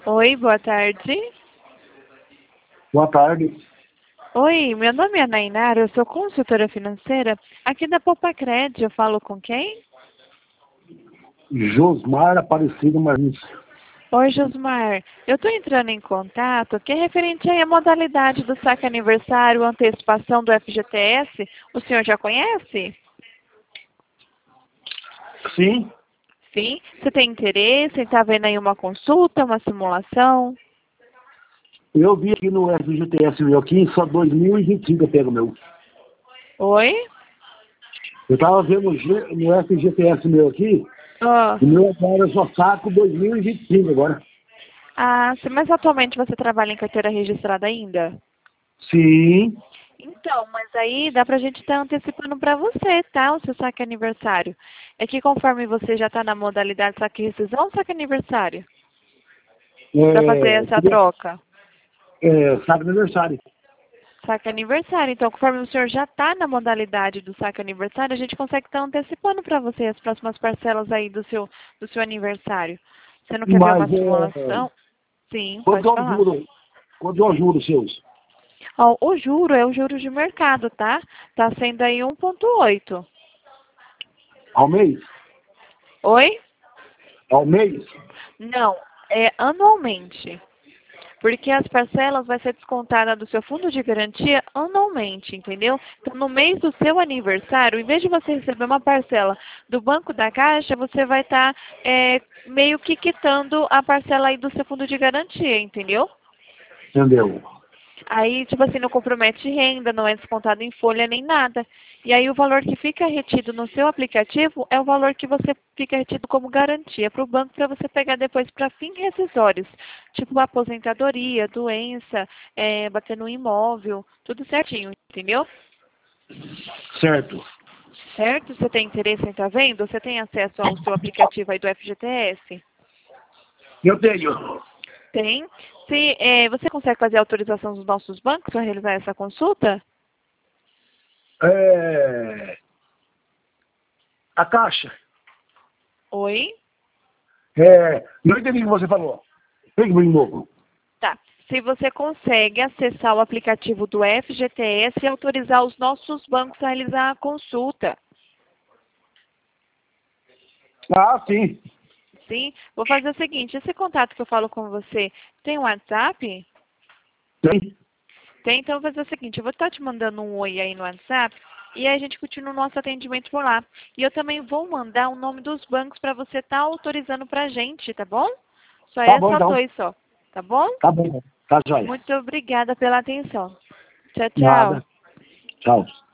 Oi, boa tarde. Boa tarde. Oi, meu nome é Nainara, eu sou consultora financeira aqui da Popacred. Eu falo com quem? Josmar Aparecido Martins. Oi, Josmar. Eu estou entrando em contato que é referente aí à modalidade do saque aniversário, antecipação do FGTS. O senhor já conhece? Sim, Sim. Você tem interesse em estar vendo aí uma consulta, uma simulação? eu vi aqui no FGTS meu aqui, só 2025 eu pego meu. Oi? Eu estava vendo no FGTS meu aqui, Ah, o meu agora eu só saco 2025 agora. mas atualmente você trabalha em carteira registrada ainda? Sim, Então, mas aí dá pra gente estar antecipando para você, tá? O seu saque aniversário. É que conforme você já está na modalidade saque rescisão ou saque aniversário? Para fazer essa troca? saco aniversário. Saque aniversário. Então, conforme o senhor já está na modalidade do saque aniversário, a gente consegue estar antecipando para você as próximas parcelas aí do seu aniversário. Você não quer ver uma Mas simulação? Sim, quanto pode é o falar. juro? Quanto é o juro seus? Ó, o juro é o juro de mercado, tá? Tá sendo aí 1,8. Ao mês? Oi? Ao mês? Não, é anualmente. Porque as parcelas vai ser descontada do seu fundo de garantia anualmente, entendeu? Então, no mês do seu aniversário, em vez de você receber uma parcela do Banco da Caixa, você vai estar meio que quitando a parcela aí do seu fundo de garantia, entendeu? Entendeu? Aí, tipo assim, não compromete renda, não é descontado em folha nem nada. E aí o valor que fica retido no seu aplicativo é o valor que você fica retido como garantia para o banco para você pegar depois para fins rescisórios. Tipo aposentadoria, doença, bater no imóvel, tudo certinho, entendeu? Certo. Certo? Você tem interesse em estar vendo? Você tem acesso ao seu aplicativo aí do FGTS? Eu tenho. Tem. Se, você consegue fazer a autorização dos nossos bancos para realizar essa consulta? É, a Caixa. Oi? Não entendi o que você falou. Explique de novo. Tá. Se você consegue acessar o aplicativo do FGTS e autorizar os nossos bancos a realizar a consulta. Ah, sim. Sim? Vou fazer o seguinte, esse contato que eu falo com você, tem um WhatsApp? Tem. Tem, então eu vou fazer o seguinte, eu vou estar te mandando um oi aí no WhatsApp e aí a gente continua o nosso atendimento por lá. E eu também vou mandar o nome dos bancos para você estar autorizando para a gente, tá bom? Só Tá é bom, só então. dois só, tá bom? Tá bom. Tá joia. Muito obrigada pela atenção. Tchau, tchau. Nada. Tchau.